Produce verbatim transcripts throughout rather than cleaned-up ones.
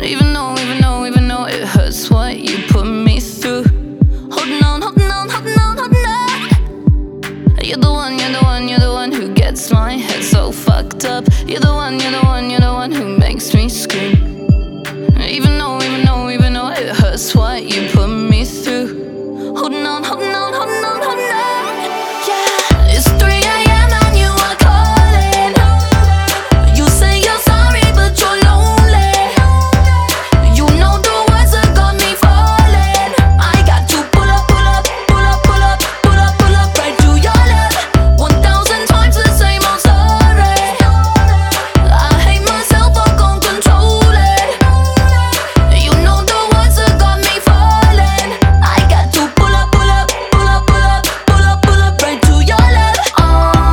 Even though, even though, even though it hurts what you put me through. Holding on, holding on, holding on, holding on. You're the one, you're the one, you're the one who gets my head so fucked up. You're the one, you're the one, you're the one who makes me scream. Even though, even though, even though it hurts what you put me through. Holding on, holding on, holding on, holding on. Yeah, it's three A M and you are calling. You say you're sorry but you're lonely. You know the words that got me falling. I got to pull up, pull up, pull up, pull up, pull up, pull up right to your love. One thousand times the same old story. I hate myself, I can't control it. You know the words that got me falling. I got to pull up, pull up, pull up, pull up, pull up, pull up right to your love. Oh,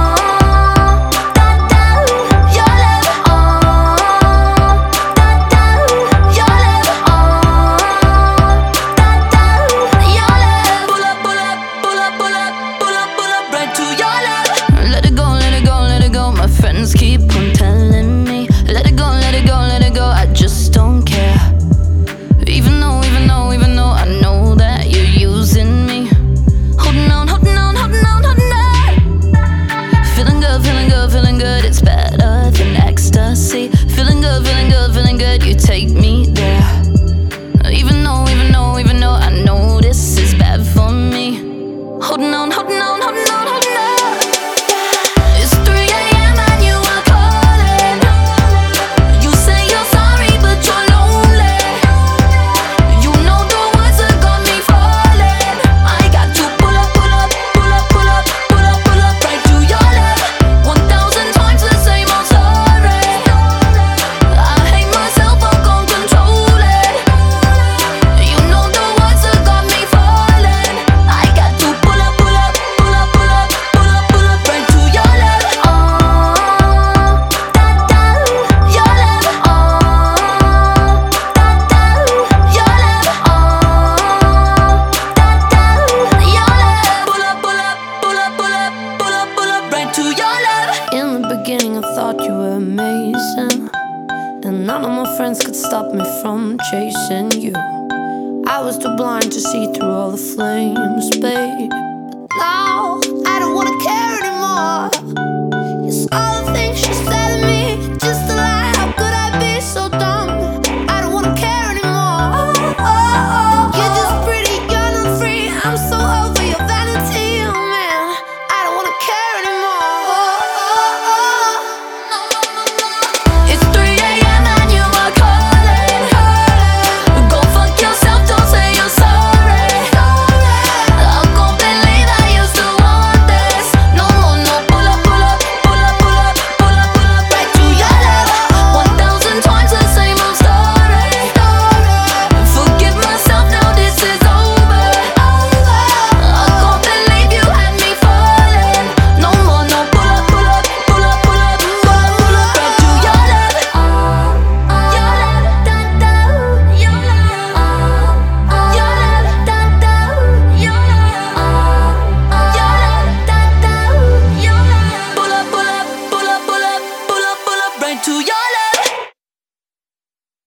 da da, your love. Oh, da da, your love. Oh, da da, your love. Pull up, pull up, pull up, pull up, pull up, pull up right to your love. Let it go, let it go, let it go. My friends keep on telling me, let it go, let it go, let it go. I just don't care. Even though, even though, even though I know that you're using me. Holding on, holding on, holding on, holding on. Feeling good, feeling good, feeling good. It's better than ecstasy. Feeling good, feeling good, feeling good. You take me there. Even though, even though, even though I know this is bad for me. Holding on, holding on, holding on, holding on. It's three A M and you are calling. You say you're sorry but you're lonely. You know the words that got me falling. I got to pull up, pull up, pull up, pull up, pull up, pull up right to your love. One thousand times the same old story. I hate myself, I can't control it. You know the words that got me falling. I got to pull up, pull up, pull up, pull up, pull up, pull up right to your love. Oh, da da, your love. Oh, da da, your love. Oh, da da, your love. Pull up, pull up, pull up, pull up, pull up, pull up right to your love. In the beginning I thought you were amazing, and none of my friends could stop me from chasing you. I was too blind to see through all the flames, babe. But now I don't wanna care anymore. It's all